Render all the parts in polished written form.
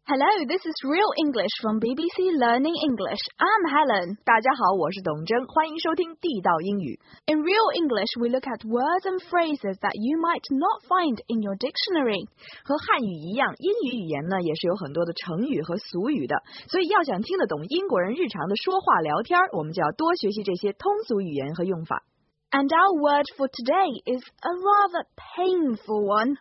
Hello, this is Real English from BBC Learning English. I'm Helen. 大家好，我是董真，欢迎收听地道英语。 In Real English, we look at words and phrases that you might not find in your dictionary. 和汉语一样，英语语言呢也是有很多的成语和俗语的，所以要想听得懂英国人日常的说话聊天，我们就要多学习这些通俗语言和用法。 And our word for today is a rather painful one.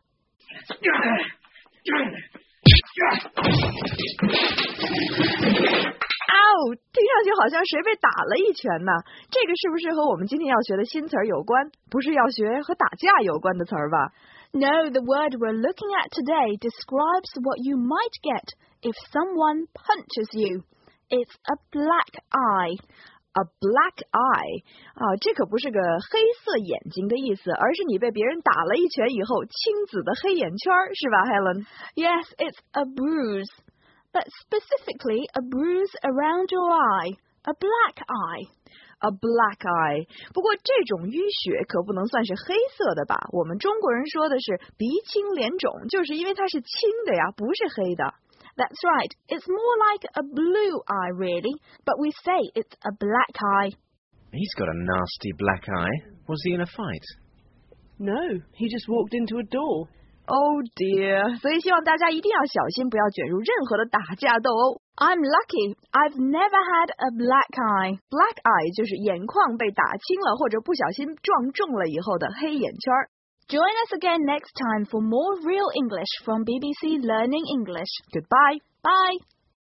Ow! 听上去好像谁被打了一拳呢？这个是不是和我们今天要学的新词儿有关？不是要学和打架有关的词儿吧？ No, the word we're looking at today describes what you might get if someone punches you. It's a black eye.A black eye 这可不是个黑色眼睛的意思，而是你被别人打了一拳以后青紫的黑眼圈，是吧 Helen? Yes, it's a bruise. But specifically a bruise around your eye. A black eye. A black eye. 不过这种淤血可不能算是黑色的吧？我们中国人说的是鼻青脸肿，就是因为它是青的呀，不是黑的。 That's right. It's more like a blue eye, really, but we say it's a black eye. He's got a nasty black eye. Was he in a fight? No, he just walked into a door. Oh dear. 所以希望大家一定要小心，不要卷入任何的打架斗殴。 I'm lucky. I've never had a black eye. Black eye 就是眼眶被打青了，或者不小心撞中了以后的黑眼圈。 Join us again next time for more Real English from BBC Learning English. Goodbye. Bye.